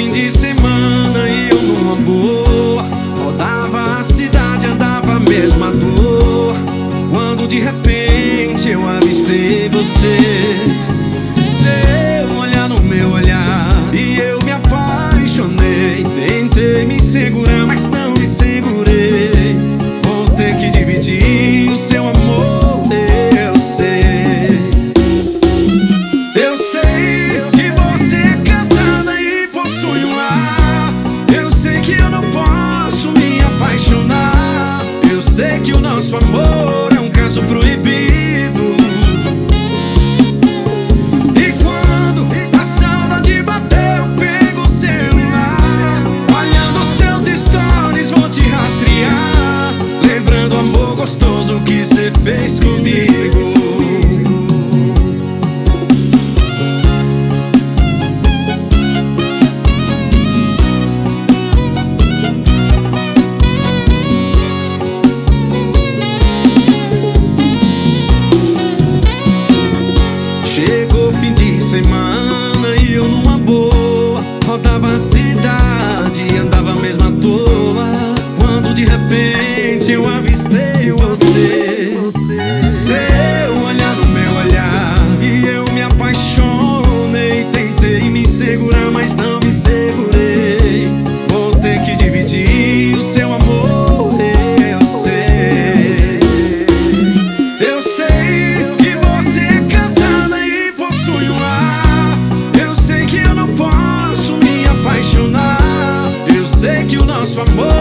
fim de semana e eu numa boa rodava a cidade, andava a mesma dor, quando de repente eu avistei você. Seu olhar no meu olhar e eu me apaixonei. Tentei me segurar, mas não me segurei. Vou ter que dividir o seu amor, eu sei. Eu sei que você é casada e possui um lar. Eu sei que eu não posso me apaixonar. Eu sei que o nosso amor é um caso proibido. Gostoso que cê fez comigo. Chegou fim de semana e eu numa boa rodava a cidade, andava mesmo à toa, quando de repente eu avistei você. Seu olhar no meu olhar e eu me apaixonei. Tentei me segurar, mas não me segurei. Vou ter que dividir o seu amor, eu sei. Eu sei que você é casada e possui um lar. Eu sei que eu não posso me apaixonar. Eu sei que o nosso amor